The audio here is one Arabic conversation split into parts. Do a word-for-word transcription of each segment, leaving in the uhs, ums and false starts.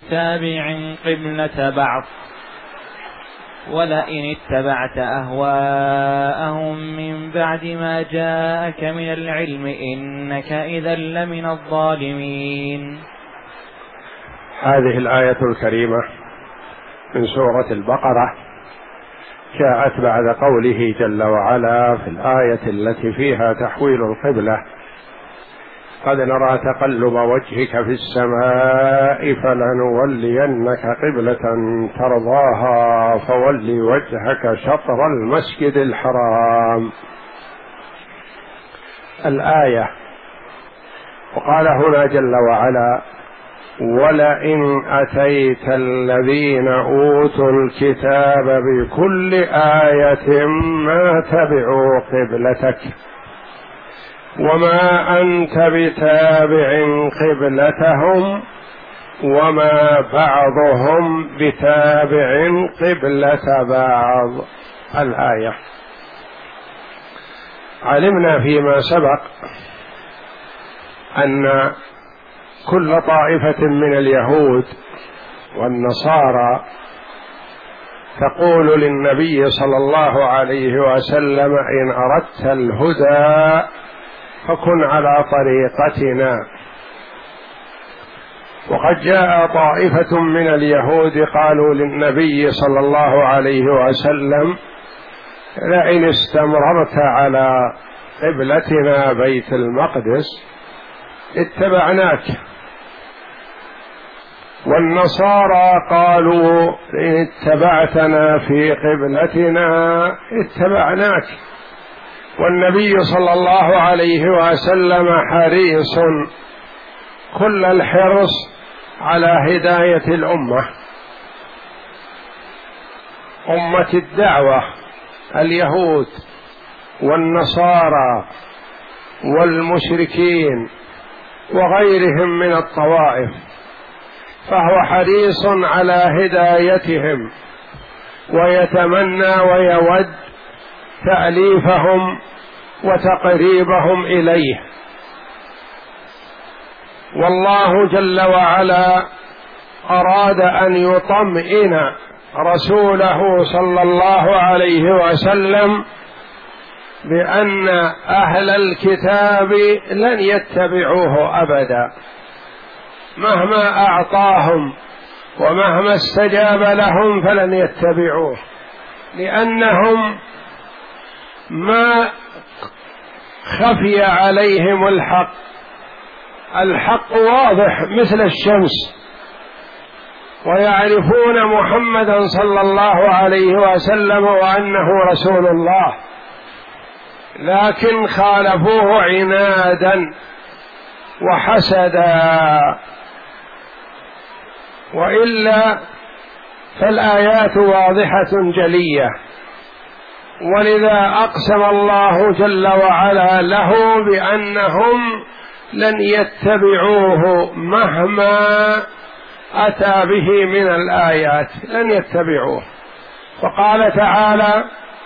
تابع قبلة بعض، ولئن اتبعت أهواءهم من بعد ما جاءك من العلم إنك إذا لمن الظالمين. هذه الآية الكريمة من سورة البقرة جاءت بعد قوله جل وعلا في الآية التي فيها تحويل القبلة: قد نرى تقلب وجهك في السماء فلنولينك قبلة ترضاها فول وجهك شطر المسجد الحرام. الآية. وقال هنا جل وعلا: ولئن أتيت الذين أوتوا الكتاب بكل آية ما تبعوا قبلتك وما أنت بتابع قبلتهم وما بعضهم بتابع قبلة بعض. الآية. علمنا فيما سبق أن كل طائفة من اليهود والنصارى تقول للنبي صلى الله عليه وسلم: إن أردت الهدى فكن على طريقتنا. وقد جاء طائفة من اليهود قالوا للنبي صلى الله عليه وسلم: لئن استمررت على قبلتنا بيت المقدس اتبعناك. والنصارى قالوا: إن اتبعتنا في قبلتنا اتبعناك. والنبي صلى الله عليه وسلم حريص كل الحرص على هداية الأمة، أمة الدعوة، اليهود والنصارى والمشركين وغيرهم من الطوائف، فهو حريص على هدايتهم ويتمنى ويود تأليفهم وتقريبهم إليه. والله جل وعلا أراد أن يطمئن رسوله صلى الله عليه وسلم بأن أهل الكتاب لن يتبعوه أبدا مهما أعطاهم ومهما استجاب لهم، فلن يتبعوه، لأنهم ما خفي عليهم الحق. الحق واضح مثل الشمس، ويعرفون محمدا صلى الله عليه وسلم وأنه رسول الله، لكن خالفوه عنادا وحسدا. وإلا فالآيات واضحة جلية، ولذا أقسم الله جل وعلا له بأنهم لن يتبعوه مهما أتى به من الآيات، لن يتبعوه. فقال تعالى: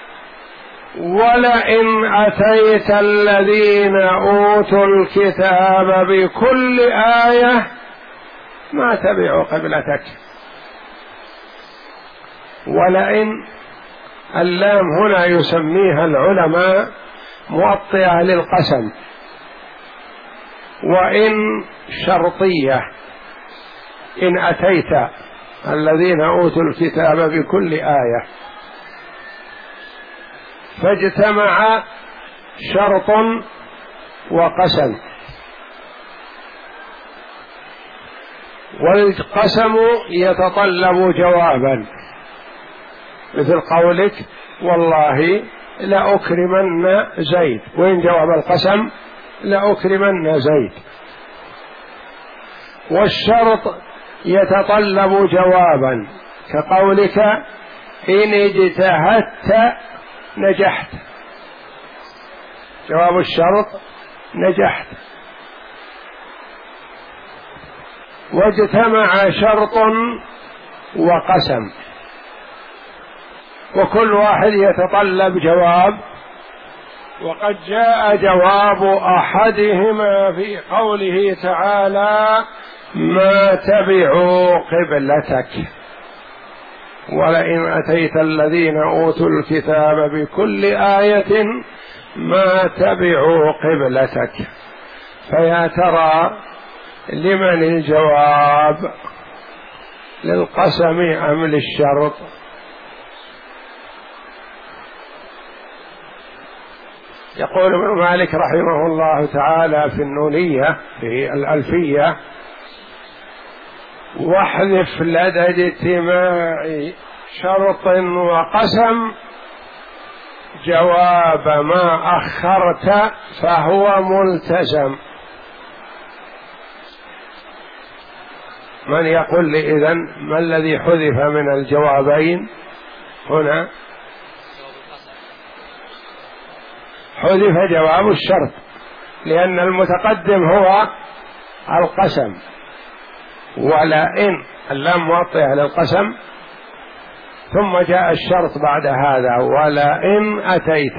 ولئن أتيت الذين أوتوا الكتاب بكل آية ما تبعوا قبلتك. ولئن اللام هنا يسميها العلماء موطئة للقسم، وإن شرطية. إن أتيت الذين أوتوا الكتاب بكل آية، فاجتمع شرط وقسم، والقسم يتطلب جوابا، مثل قولك: والله لأكرمن زيد، وين جواب القسم؟ لأكرمن زيد. والشرط يتطلب جوابا، كقولك: إن اجتهدت نجحت. جواب الشرط: نجحت. واجتمع شرط وقسم، وكل واحد يتطلب جواب. وقد جاء جواب أحدهما في قوله تعالى: ما تبعوا قبلتك، ولئن أتيت الذين أوتوا الكتاب بكل آية ما تبعوا قبلتك. فيا ترى لمن الجواب، للقسم أم للشرط؟ يقول ابن مالك رحمه الله تعالى في النونية في الألفية: واحذف لدى اجتماع شرط وقسم جواب ما أخرت فهو ملتزم. من يقول لي إذن ما الذي حذف من الجوابين هنا؟ حذف جواب الشرط، لأن المتقدم هو القسم، ولئن اللام موطئة للقسم، ثم جاء الشرط بعد هذا ولئن أتيت.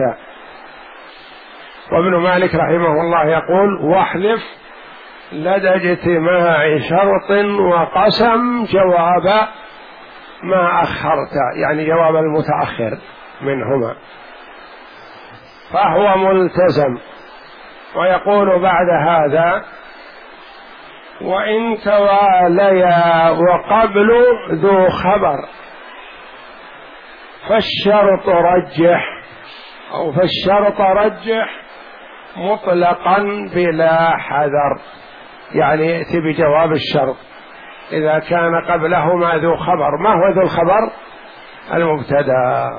وابن مالك رحمه الله يقول: واحذف لدى اجتماع شرط وقسم جواب ما أخرت، يعني جواب المتأخر منهما، فهو ملتزم. ويقول بعد هذا: وإن تواليا وقبل ذو خبر فالشرط رجح، أو فالشرط رجح مطلقا بلا حذر، يعني يأتي بجواب الشرط إذا كان قبلهما ذو خبر. ما هو ذو الخبر؟ المبتدأ.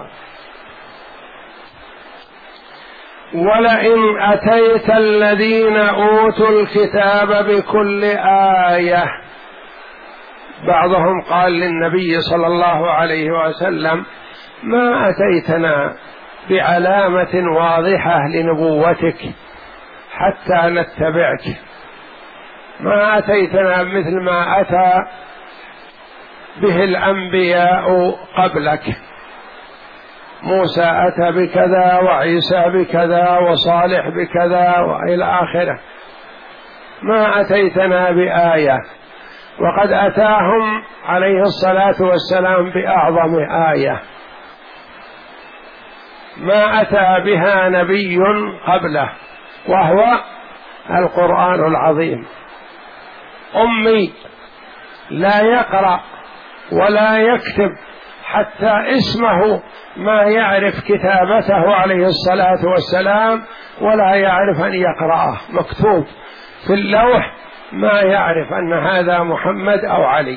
ولئن أتيت الذين أوتوا الكتاب بكل آية، بعضهم قال للنبي صلى الله عليه وسلم: ما أتيتنا بعلامة واضحة لنبوتك حتى نتبعك، ما أتيتنا مثل ما أتى به الأنبياء قبلك، موسى أتى بكذا وعيسى بكذا وصالح بكذا وإلى آخره، ما أتيتنا بآية. وقد أتاهم عليه الصلاة والسلام بأعظم آية ما أتى بها نبي قبله، وهو القرآن العظيم. أمي لا يقرأ ولا يكتب، حتى اسمه ما يعرف كتابته عليه الصلاة والسلام، ولا يعرف أن يقرأه، مكتوب في اللوح، ما يعرف أن هذا محمد أو علي،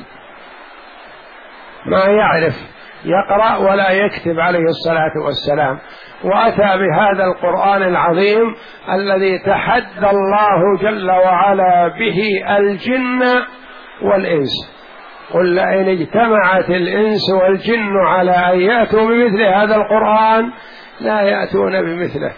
ما يعرف يقرأ ولا يكتب عليه الصلاة والسلام. وأتى بهذا القرآن العظيم الذي تحدى الله جل وعلا به الجن والإنس: قل لئن اجتمعت الإنس والجن على أن يأتوا بمثل هذا القرآن لا يأتون بمثله،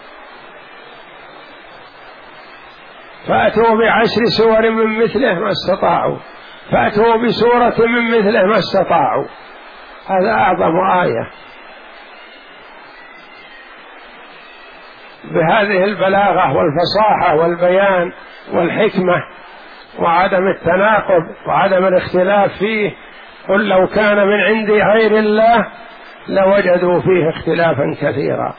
فأتوا بعشر سور من مثله ما استطاعوا، فأتوا بسورة من مثله ما استطاعوا. هذا أعظم آية بهذه البلاغة والفصاحة والبيان والحكمة وعدم التناقض وعدم الاختلاف فيه. قل لو كان من عند غير الله لوجدوا فيه اختلافا كثيرا.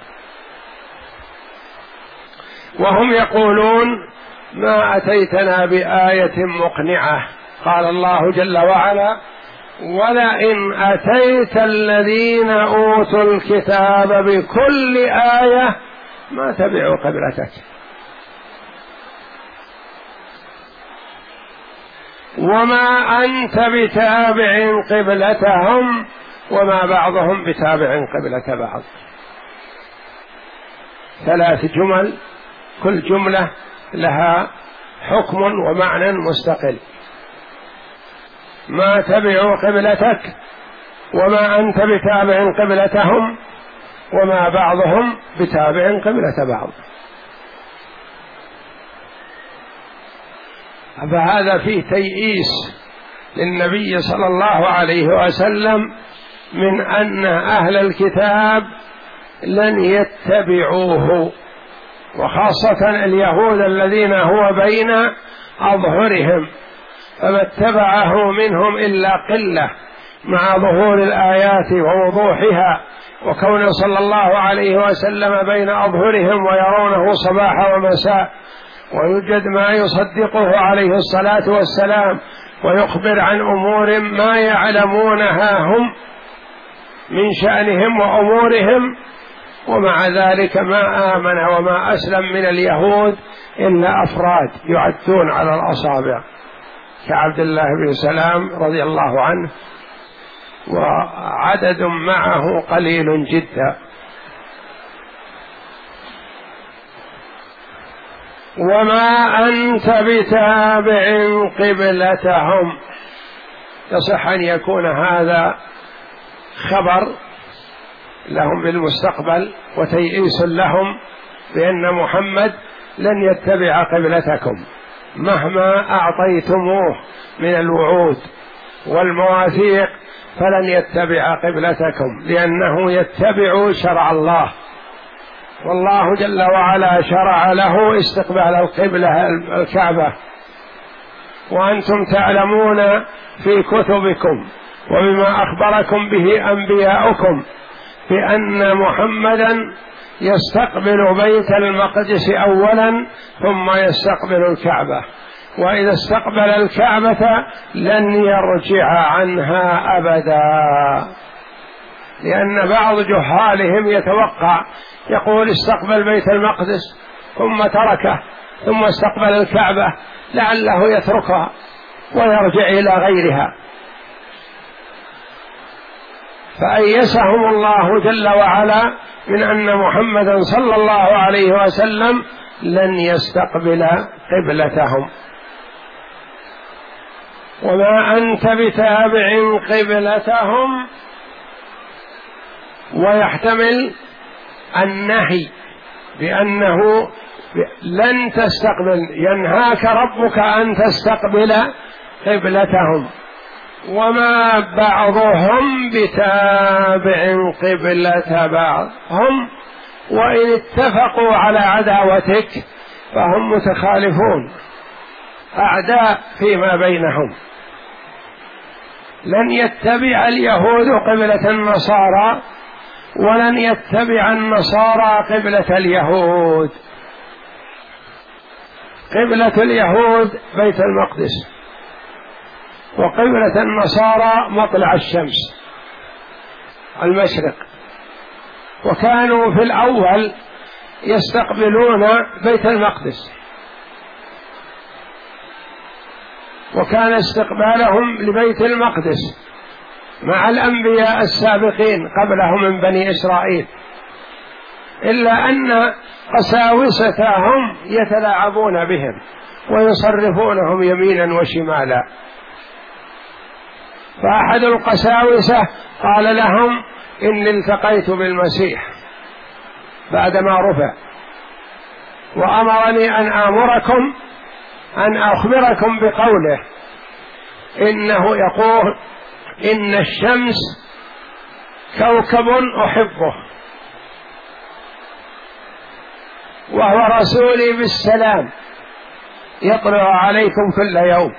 وهم يقولون: ما أتيتنا بآية مقنعة. قال الله جل وعلا: ولئن أتيت الذين أوتوا الكتاب بكل آية ما تبعوا قبلتك. وما أنت بتابع قبلتهم وما بعضهم بتابع قبلة بعض. ثلاث جمل، كل جملة لها حكم ومعنى مستقل. ما تبعوا قبلتك، وما أنت بتابع قبلتهم، وما بعضهم بتابع قبلة بعض. فهذا فيه تيئيس للنبي صلى الله عليه وسلم من أن أهل الكتاب لن يتبعوه، وخاصة اليهود الذين هو بين أظهرهم، فما اتبعه منهم إلا قلة مع ظهور الآيات ووضوحها، وكونه صلى الله عليه وسلم بين أظهرهم ويرونه صباح ومساء، ويوجد ما يصدقه عليه الصلاة والسلام ويخبر عن أمور ما يعلمونها هم من شأنهم وأمورهم، ومع ذلك ما آمن وما أسلم من اليهود إلا أفراد يعدون على الأصابع كعبد الله بن سلام رضي الله عنه، وعدد معه قليل جدا. وما أنت بتابع قبلتهم، يصح أن يكون هذا خبر لهم بالمستقبل وتيئيس لهم بأن محمد لن يتبع قبلتكم مهما أعطيتموه من الوعود والمواثيق، فلن يتبع قبلتكم لأنه يتبع شرع الله، والله جل وعلا شرع له استقبال القبلة الكعبة، وأنتم تعلمون في كتبكم وبما أخبركم به أنبياؤكم بأن محمدا يستقبل بيت المقدس أولا ثم يستقبل الكعبة، وإذا استقبل الكعبة لن يرجع عنها أبدا، لأن بعض جهالهم يتوقع يقول استقبل بيت المقدس ثم تركه ثم استقبل الكعبة لعله يتركها ويرجع إلى غيرها، فأيسهم الله جل وعلا من أن محمدا صلى الله عليه وسلم لن يستقبل قبلتهم. وما أنت بتابع قبلتهم، ويحتمل النهي بأنه لن تستقبل، ينهاك ربك أن تستقبل قبلتهم، وما بعضهم بتابع قبلة بعض، هم وإن اتفقوا على عداوتك فهم متخالفون أعداء فيما بينهم. لن يتبع اليهود قبلة النصارى ولن يتبع النصارى قبلة اليهود. قبلة اليهود بيت المقدس، وقبلة النصارى مطلع الشمس المشرق، وكانوا في الأول يستقبلون بيت المقدس، وكان استقبالهم لبيت المقدس مع الأنبياء السابقين قبلهم من بني إسرائيل، إلا أن قساوستهم يتلاعبون بهم ويصرفونهم يمينا وشمالا. فأحد القساوسة قال لهم إني التقيت بالمسيح بعدما رفع، وأمرني أن آمركم أن أخبركم بقوله إنه يقول إن الشمس كوكب أحبه وهو رسولي بالسلام يطلع عليكم كل يوم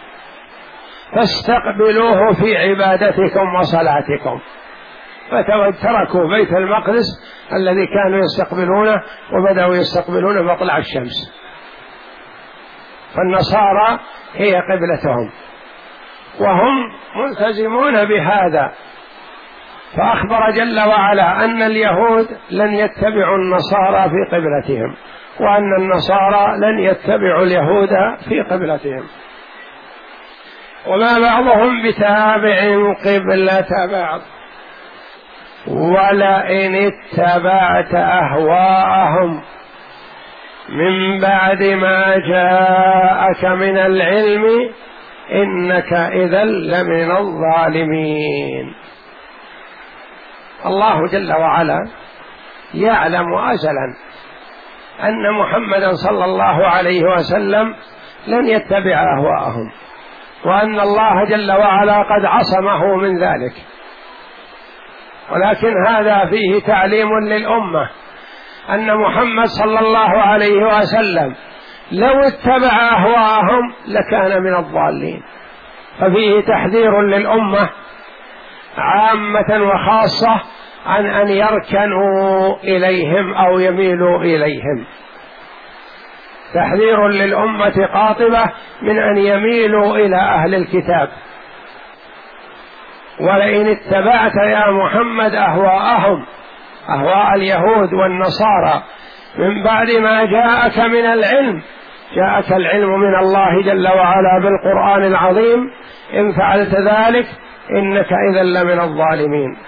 فاستقبلوه في عبادتكم وصلاتكم. فتركوا بيت المقدس الذي كانوا يستقبلونه وبدأوا يستقبلون مطلع الشمس، فالنصارى هي قبلتهم وهم ملتزمون بهذا. فأخبر جل وعلا أن اليهود لن يتبعوا النصارى في قبلتهم، وأن النصارى لن يتبعوا اليهود في قبلتهم. وما بعضهم بتابع قبلة بعض، ولئن اتبعت أهواءهم من بعد ما جاءك من العلم إنك إذا لمن الظالمين. الله جل وعلا يعلم أزلا أن محمدا صلى الله عليه وسلم لن يتبع أهواءهم، وأن الله جل وعلا قد عصمه من ذلك، ولكن هذا فيه تعليم للأمة أن محمد صلى الله عليه وسلم لو اتبع أهواءهم لكان من الضالين. ففيه تحذير للأمة عامة وخاصة عن أن يركنوا إليهم أو يميلوا إليهم، تحذير للأمة قاطبة من أن يميلوا إلى أهل الكتاب. ولئن اتبعت يا محمد أهواءهم، أهواء اليهود والنصارى، من بعد ما جاءك من العلم، جاءك العلم من الله جل وعلا بالقرآن العظيم، إن فعلت ذلك إنك إذا لمن الظالمين.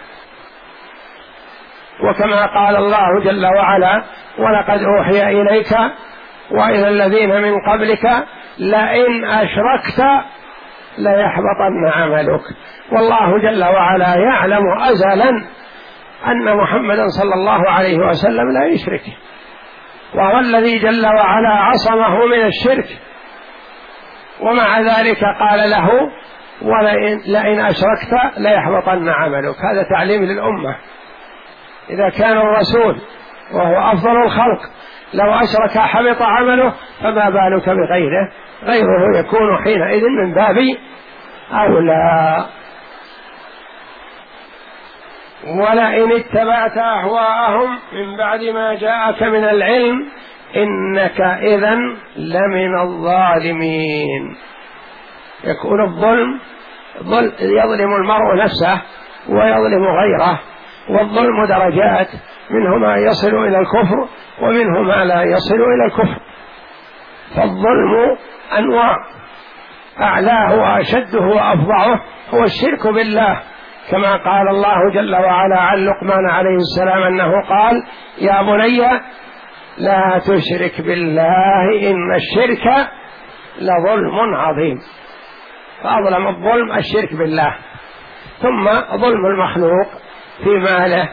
وكما قال الله جل وعلا: ولقد أوحي إليك وإلى الذين من قبلك لئن أشركت ليحبطن عملك. والله جل وعلا يعلم أزلا أن محمدا صلى الله عليه وسلم لا يشرك، وهو الذي جل وعلا عصمه من الشرك، ومع ذلك قال له: ولئن لئن أشركت ليحبطن عملك. هذا تعليم للأمة. إذا كان الرسول وهو أفضل الخلق لو أشرك حبط عمله، فما بالك بغيره؟ غيره يكون حينئذ من باب أولى. ولئن اتبعت أهواءهم من بعد ما جاءك من العلم إنك إذا لمن الظالمين. يكون الظلم يظلم المرء نفسه ويظلم غيره، والظلم درجات، منه ما يصل إلى الكفر ومنه ما لا يصل إلى الكفر. فالظلم أنواع، أعلاه وأشده وأفظعه هو الشرك بالله، كما قال الله جل وعلا عن لقمان عليه السلام أنه قال: يا بني لا تشرك بالله إن الشرك لظلم عظيم. فأظلم الظلم الشرك بالله، ثم ظلم المخلوق في ماله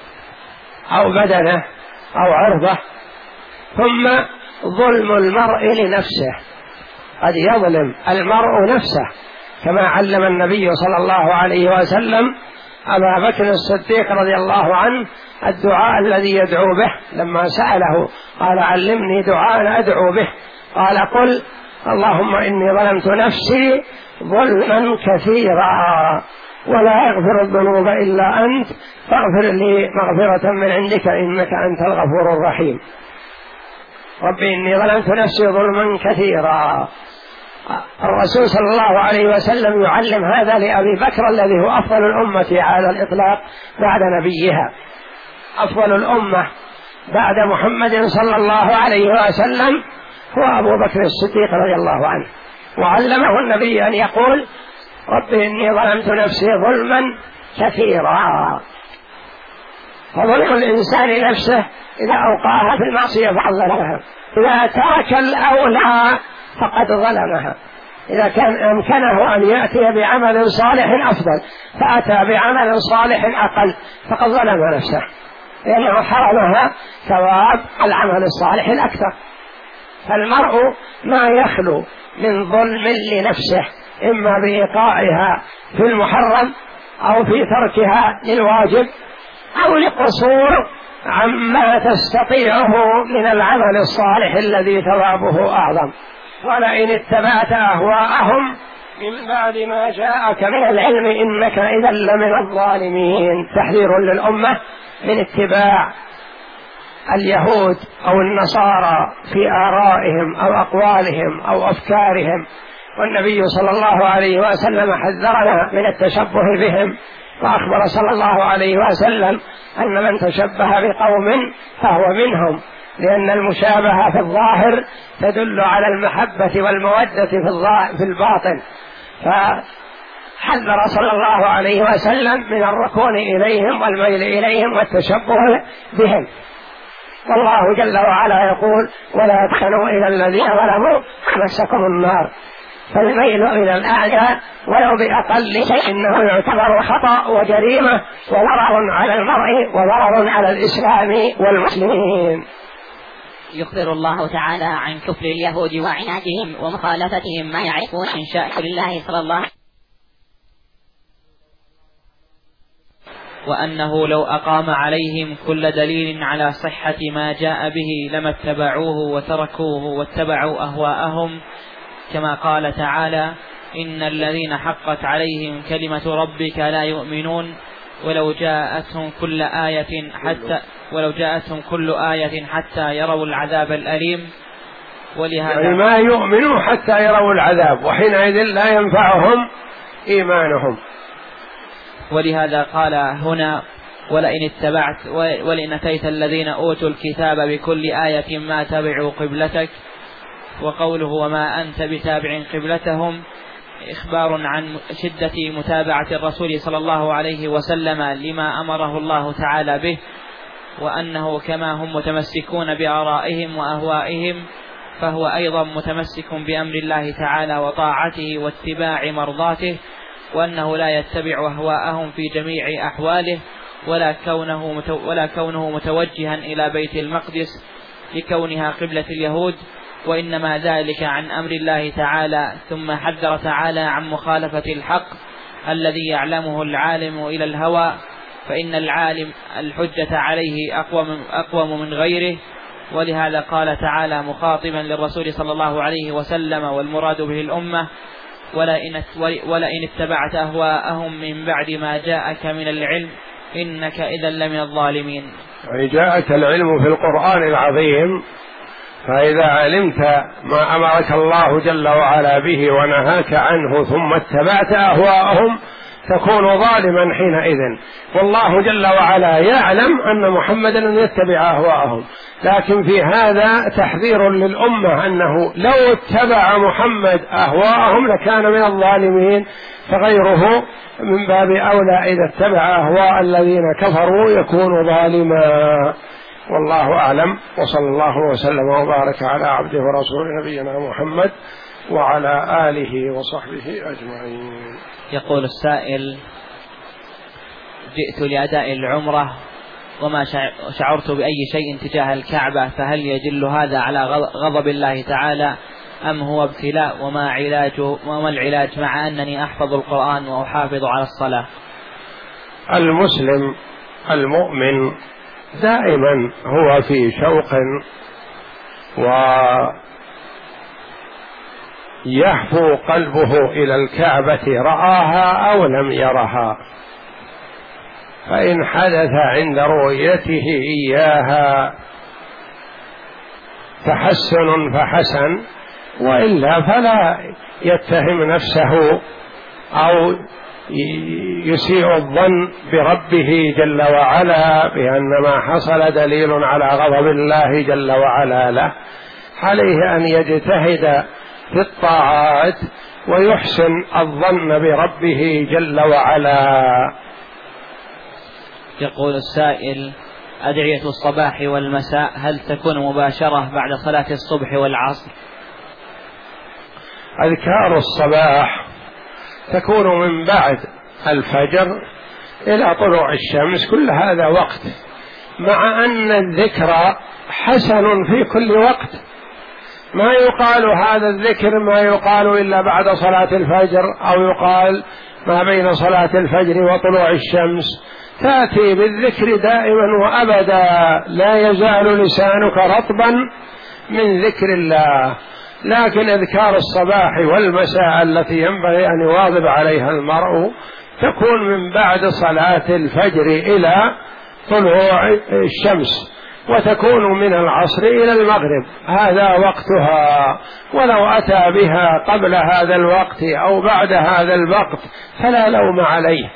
أو بدنه أو عرضه، ثم ظلم المرء لنفسه، قد يظلم المرء نفسه، كما علم النبي صلى الله عليه وسلم أبا بكر الصديق رضي الله عنه الدعاء الذي يدعو به، لما سأله قال: علمني دعاء أدعو به، قال: قل اللهم إني ظلمت نفسي ظلما كثيرا ولا يغفر الذنوب إلا أنت فاغفر لي مغفرة من عندك إنك أنت الغفور الرحيم. ربي إني ظلمت نفسي ظلما كثيرا. الرسول صلى الله عليه وسلم يعلم هذا لأبي بكر الذي هو أفضل الأمة على الإطلاق بعد نبيها، أفضل الأمة بعد محمد صلى الله عليه وسلم هو أبو بكر الصديق رضي الله عنه، وعلمه النبي أن يقول: ربي إني ظلمت نفسي ظلما كثيرا. فظلم الإنسان نفسه إذا أوقعها في المعصية فقد ظلمها، إذا ترك الأولى فقد ظلمها. إذا كان أمكنه أن يأتي بعمل صالح أفضل فأتى بعمل صالح أقل فقد ظلم نفسه، لأنه حرمها ثواب العمل الصالح الأكثر. فالمرء ما يخلو من ظلم لنفسه، إما بإيقاعها في المحرم أو في تركها للواجب أو لقصور عما تستطيعه من العمل الصالح الذي ثوابه أعظم. ولئن اتبعت أهواءهم من بعد ما جاءك من العلم إنك إذا لمن الظالمين. تحذير للأمة من اتباع اليهود أو النصارى في آرائهم أو أقوالهم أو أفكارهم، والنبي صلى الله عليه وسلم حذرنا من التشبه بهم، وأخبر صلى الله عليه وسلم أن من تشبه بقوم فهو منهم، لأن المشابهة في الظاهر تدل على المحبة والمودة في الباطن. فحذر صلى الله عليه وسلم من الركون إليهم والميل إليهم والتشبه بهم. والله جل وعلا يقول: ولا تخلوا إلى الذين ظلموا مسكم النار. فالميل إلى الأعلى ولو بأقل شيء إنه يعتبر خطأ وجريمة وضرر على المرء وضرر على الإسلام والمسلمين. يخبر الله تعالى عن كفر اليهود وعنادهم ومخالفتهم ما يعرفون من شائع الله صلى الله عليه وسلم. وأنه لو أقام عليهم كل دليل على صحة ما جاء به لما اتبعوه وتركوه واتبعوا أهواءهم، كما قال تعالى: إن الذين حقت عليهم كلمة ربك لا يؤمنون ولو جاءتهم كل آية حتى ولو جاءتهم كل آية حتى يروا العذاب الأليم. ولهذا يعني ما يؤمنوا حتى يروا العذاب، وحينئذ لا ينفعهم إيمانهم. ولهذا قال هنا: ولئن اتبعت ولئن أتيت الذين أوتوا الكتاب بكل آية ما تبعوا قبلتك. وقوله: وما أنت بتابع قبلتهم، إخبار عن شدة متابعة الرسول صلى الله عليه وسلم لما أمره الله تعالى به، وأنه كما هم متمسكون بآرائهم وأهوائهم فهو أيضا متمسك بأمر الله تعالى وطاعته واتباع مرضاته، وأنه لا يتبع أهواءهم في جميع أحواله، ولا كونه ولا كونه متوجها إلى بيت المقدس لكونها قبلة اليهود، وإنما ذلك عن أمر الله تعالى. ثم حذر تعالى عن مخالفة الحق الذي يعلمه العالم إلى الهوى، فإن العالم الحجة عليه أقوم من غيره. ولهذا قال تعالى مخاطبا للرسول صلى الله عليه وسلم والمراد به الأمة: ولئن, ولئن اتبعت أهواءهم من بعد ما جاءك من العلم إنك إذا لمن الظالمين. يعني جاءك العلم في القرآن العظيم، فإذا علمت ما أمرك الله جل وعلا به ونهاك عنه ثم اتبعت أهواءهم تكون ظالما حينئذ. والله جل وعلا يعلم أن محمدا يتبع أهواءهم، لكن في هذا تحذير للأمة أنه لو اتبع محمد أهواءهم لكان من الظالمين، فغيره من باب أولى إذا اتبع أهواء الذين كفروا يكون ظالما. والله أعلم، وصلى الله وسلم وبارك على عبده ورسوله نبينا محمد وعلى آله وصحبه أجمعين. يقول السائل: جئت لأداء العمرة وما شعرت بأي شيء تجاه الكعبة، فهل يدل هذا على غضب الله تعالى أم هو ابتلاء؟ وما علاجه وما العلاج مع أنني أحفظ القرآن وأحافظ على الصلاة؟ المسلم المؤمن دائما هو في شوق ويهفو قلبه إلى الكعبة رآها أو لم يرها، فإن حدث عند رؤيته إياها تحسن فحسن، وإلا فلا يتهم نفسه أو يسيء الظن بربه جل وعلا بأن ما حصل دليل على غضب الله جل وعلا له. عليه أن يجتهد في الطاعات ويحسن الظن بربه جل وعلا. يقول السائل: أدعية الصباح والمساء هل تكون مباشرة بعد صلاة الصبح والعصر؟ أذكار الصباح تكون من بعد الفجر إلى طلوع الشمس، كل هذا وقت، مع أن الذكر حسن في كل وقت، ما يقال هذا الذكر ما يقال إلا بعد صلاة الفجر، أو يقال ما بين صلاة الفجر وطلوع الشمس. تأتي بالذكر دائما وأبدا، لا يزال لسانك رطبا من ذكر الله. لكن أذكار الصباح والمساء التي ينبغي أن يواظب عليها المرء تكون من بعد صلاة الفجر إلى طلوع الشمس، وتكون من العصر إلى المغرب، هذا وقتها. ولو أتى بها قبل هذا الوقت أو بعد هذا الوقت فلا لوم عليه.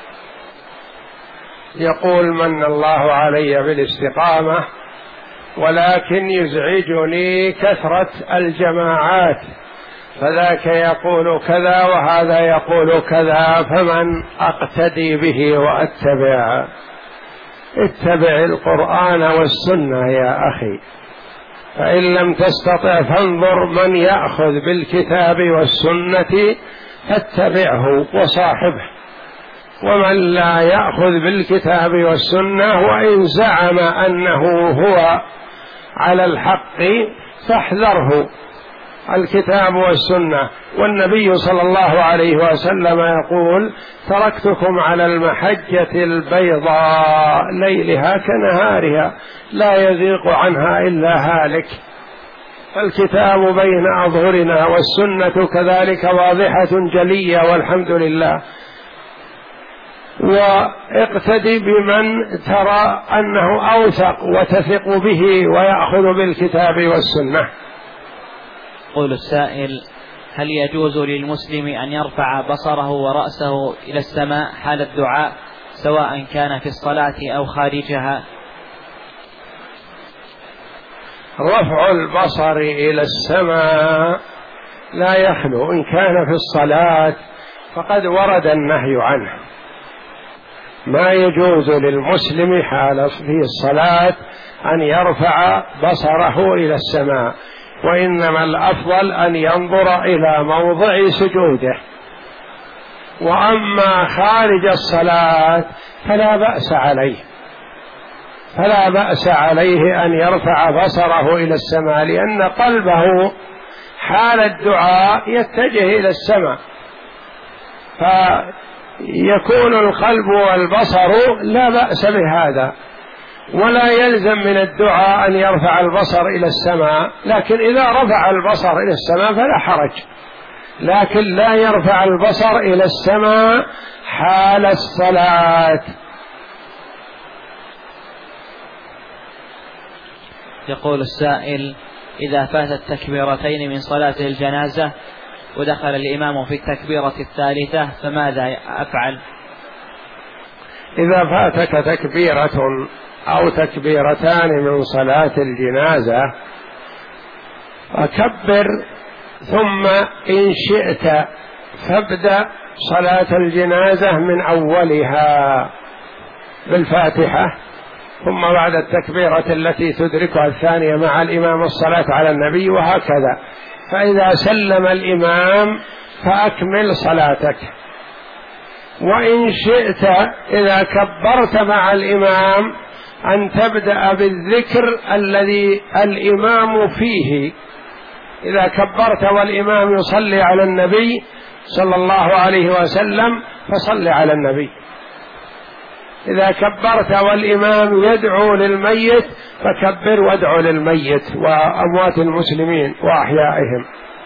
يقول: من الله علي بالاستقامة، ولكن يزعجني كثرة الجماعات، فذاك يقول كذا وهذا يقول كذا، فمن أقتدي به وأتبع؟ اتبع القرآن والسنة يا أخي، فإن لم تستطع فانظر من يأخذ بالكتاب والسنة فاتبعه وصاحبه، ومن لا يأخذ بالكتاب والسنة وإن زعم أنه هو على الحق فاحذره، الكتاب والسنة. والنبي صلى الله عليه وسلم يقول: تركتكم على المحجة البيضاء ليلها كنهارها لا يزيغ عنها إلا هالك. فالكتاب بين أظهرنا والسنة كذلك واضحة جلية والحمد لله. واقتدي بمن ترى أنه أوثق وتثق به ويأخذ بالكتاب والسنة. يقول السائل: هل يجوز للمسلم أن يرفع بصره ورأسه إلى السماء حال الدعاء سواء كان في الصلاة أو خارجها؟ رفع البصر إلى السماء لا يخلو، إن كان في الصلاة فقد ورد النهي عنه. ما يجوز للمسلم حال في الصلاة أن يرفع بصره إلى السماء، وإنما الأفضل أن ينظر إلى موضع سجوده. وأما خارج الصلاة فلا بأس عليه فلا بأس عليه أن يرفع بصره إلى السماء، لأن قلبه حال الدعاء يتجه إلى السماء، فيكون القلب والبصر لا بأس بهذا. ولا يلزم من الدعاء أن يرفع البصر إلى السماء، لكن إذا رفع البصر إلى السماء فلا حرج، لكن لا يرفع البصر إلى السماء حال الصلاة. يقول السائل: إذا فات التكبيرتين من صلاة الجنازة ودخل الإمام في التكبيرة الثالثة فماذا أفعل؟ إذا فاتك تكبيرة أو تكبيرتان من صلاة الجنازة فكبر، ثم إن شئت فابدأ صلاة الجنازة من أولها بالفاتحة، ثم بعد التكبيرة التي تدركها الثانية مع الإمام الصلاة على النبي، وهكذا. فإذا سلم الإمام فأكمل صلاتك. وإن شئت إذا كبرت مع الإمام أن تبدأ بالذكر الذي الإمام فيه. إذا كبرت والإمام يصلي على النبي صلى الله عليه وسلم فصل على النبي. إذا كبرت والإمام يدعو للميت فكبر وادعو للميت وأموات المسلمين وأحيائهم.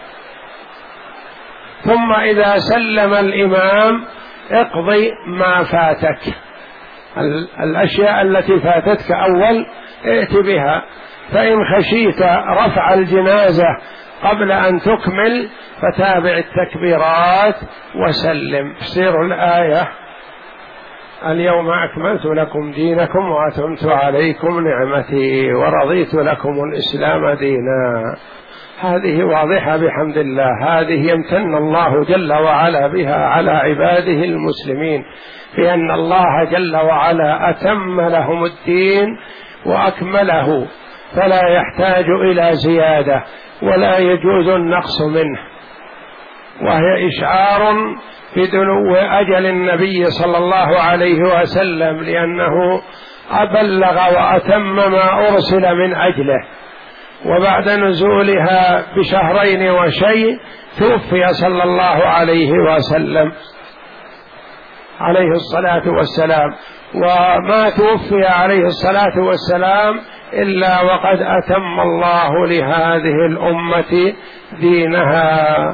ثم إذا سلم الإمام اقضي ما فاتك، الأشياء التي فاتتك أول ائت بها. فإن خشيت رفع الجنازة قبل أن تكمل فتابع التكبيرات وسلم. تفسير الآية: اليوم أكملت لكم دينكم وأتممت عليكم نعمتي ورضيت لكم الإسلام دينا. هذه واضحة بحمد الله، هذه يمتن الله جل وعلا بها على عباده المسلمين، بأن الله جل وعلا أتم لهم الدين وأكمله، فلا يحتاج إلى زيادة ولا يجوز النقص منه. وهي إشعار بدنو أجل النبي صلى الله عليه وسلم، لأنه أبلغ وأتم ما أرسل من أجله. وبعد نزولها بشهرين وشيء توفي صلى الله عليه وسلم عليه الصلاة والسلام، وما توفي عليه الصلاة والسلام إلا وقد أتم الله لهذه الأمة دينها.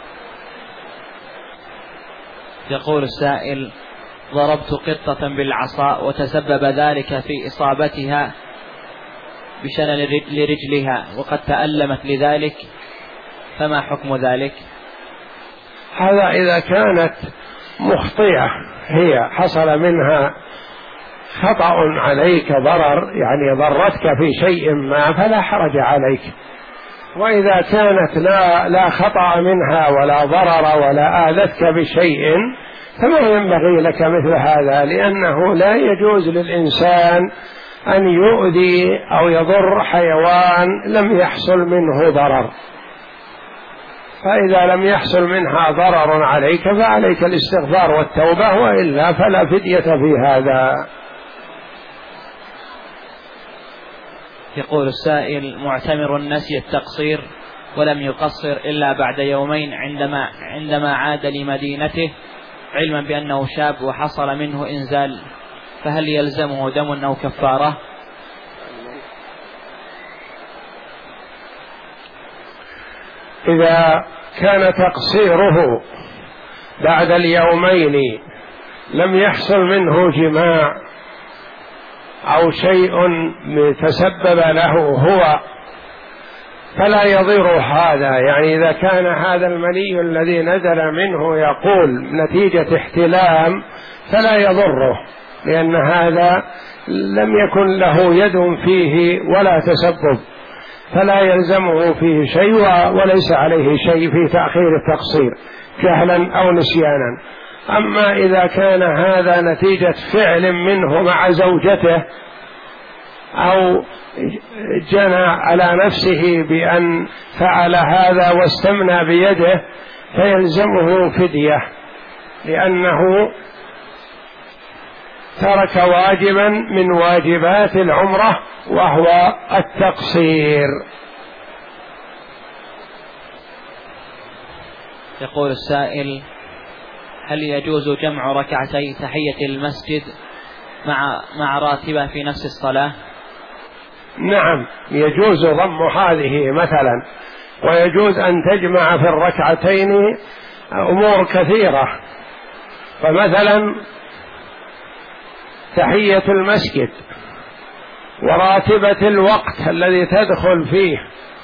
يقول السائل: ضربت قطة بالعصا وتسبب ذلك في إصابتها بشلل لرجلها وقد تألمت لذلك، فما حكم ذلك؟ هذا إذا كانت مخطئة، هي حصل منها خطأ عليك ضرر، يعني ضرتك في شيء ما، فلا حرج عليك. وإذا كانت لا, لا خطأ منها ولا ضرر ولا آذتك بشيء فما ينبغي لك مثل هذا، لأنه لا يجوز للإنسان أن يؤذي أو يضر حيوان لم يحصل منه ضرر. فإذا لم يحصل منها ضرر عليك فعليك الاستغفار والتوبة، وإلا فلا فدية في هذا. يقول السائل: معتمر نسي التقصير ولم يقصر إلا بعد يومين عندما عندما عاد لمدينته علما بأنه شاب وحصل منه إنزال، فهل يلزمه دم أو كفارة؟ إذا كان تقصيره بعد اليومين لم يحصل منه جماع أو شيء تسبب له هو فلا يضر هذا، يعني إذا كان هذا المني الذي نزل منه يقول نتيجة احتلام فلا يضره، لأن هذا لم يكن له يد فيه ولا تسبب، فلا يلزمه فيه شيء وليس عليه شيء في تأخير التقصير جهلا أو نسيانا. أما إذا كان هذا نتيجة فعل منه مع زوجته أو جنى على نفسه بأن فعل هذا واستمنى بيده فيلزمه فدية، لأنه ترك واجبا من واجبات العمرة وهو التقصير. يقول السائل: هل يجوز جمع ركعتي تحية المسجد مع مع راتبة في نفس الصلاة؟ نعم، يجوز ضم هذه مثلا، ويجوز أن تجمع في الركعتين أمور كثيرة، فمثلا تحية المسجد وراتبة الوقت الذي تدخل فيه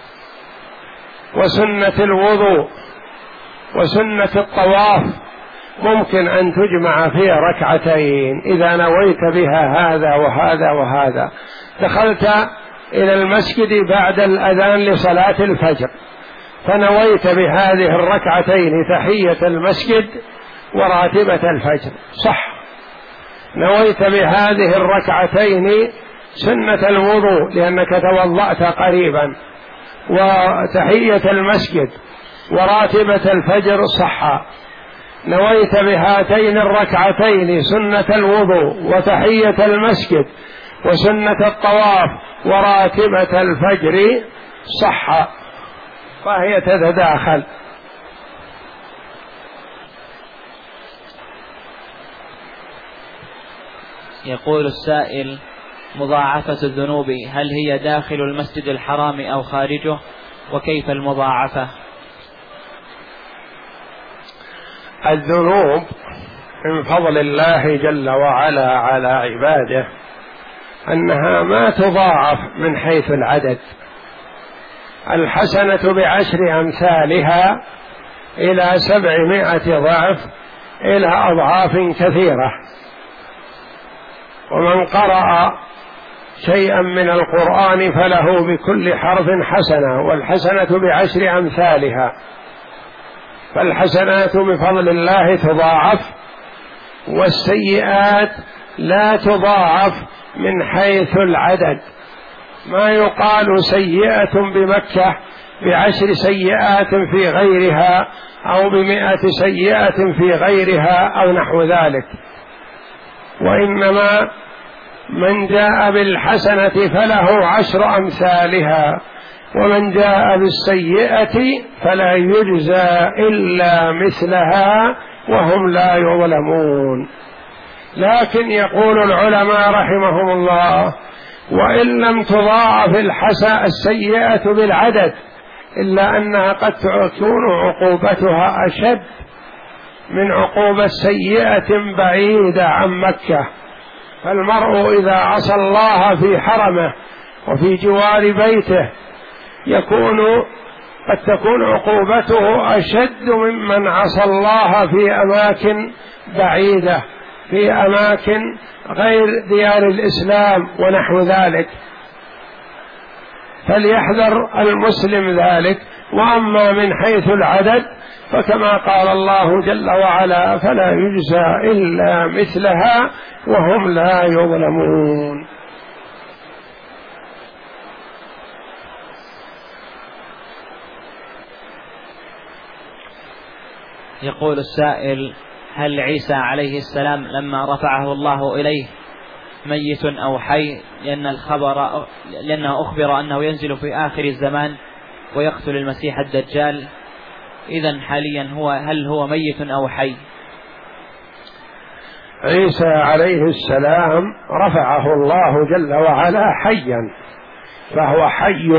وسنة الوضوء وسنة الطواف ممكن أن تجمع في ركعتين إذا نويت بها هذا وهذا وهذا. دخلت إلى المسجد بعد الأذان لصلاة الفجر فنويت بهذه الركعتين تحية المسجد وراتبة الفجر، صح. نويت بهذه الركعتين سنة الوضوء لأنك توضأت قريبا، وتحية المسجد وراتبة الفجر، صح. نويت بهاتين الركعتين سنة الوضوء وتحية المسجد وسنة الطواف وراتبة الفجر، صح، فهي تتداخل. يقول السائل: مضاعفة الذنوب هل هي داخل المسجد الحرام أو خارجه؟ وكيف المضاعفة؟ الذنوب من فضل الله جل وعلا على عباده أنها ما تضاعف من حيث العدد. الحسنة بعشر أمثالها إلى سبعمائة ضعف إلى أضعاف كثيرة. ومن قرأ شيئا من القرآن فله بكل حرف حسنة، والحسنة بعشر أمثالها، فالحسنات بفضل الله تضاعف، والسيئات لا تضاعف من حيث العدد. ما يقال سيئة بمكة بعشر سيئات في غيرها أو بمئة سيئة في غيرها أو نحو ذلك، وإنما من جاء بالحسنة فله عشر أمثالها، ومن جاء بالسيئة فلا يجزى إلا مثلها وهم لا يظلمون. لكن يقول العلماء رحمهم الله: وإن لم تضاعف الحسنة السيئة بالعدد إلا أنها قد تكون عقوبتها أشد من عقوبة سيئة بعيدة عن مكة. فالمرء إذا عصى الله في حرمه وفي جوار بيته يكون قد تكون عقوبته أشد ممن عصى الله في أماكن بعيدة، في أماكن غير ديار الإسلام ونحو ذلك، فليحذر المسلم ذلك. وأما من حيث العدد فكما قال الله جل وعلا: فلا يجزى إلا مثلها وهم لا يظلمون. يقول السائل: هل عيسى عليه السلام لما رفعه الله إليه ميت أو حي؟ لأن الخبر لأنه أخبر أنه ينزل في آخر الزمان ويقتل المسيح الدجال، إذن حاليا هو هل هو ميت أو حي؟ عيسى عليه السلام رفعه الله جل وعلا حيا، فهو حي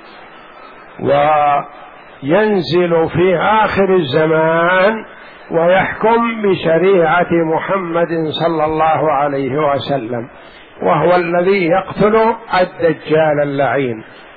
وينزل في آخر الزمان ويحكم بشريعة محمد صلى الله عليه وسلم، وهو الذي يقتل الدجال اللعين.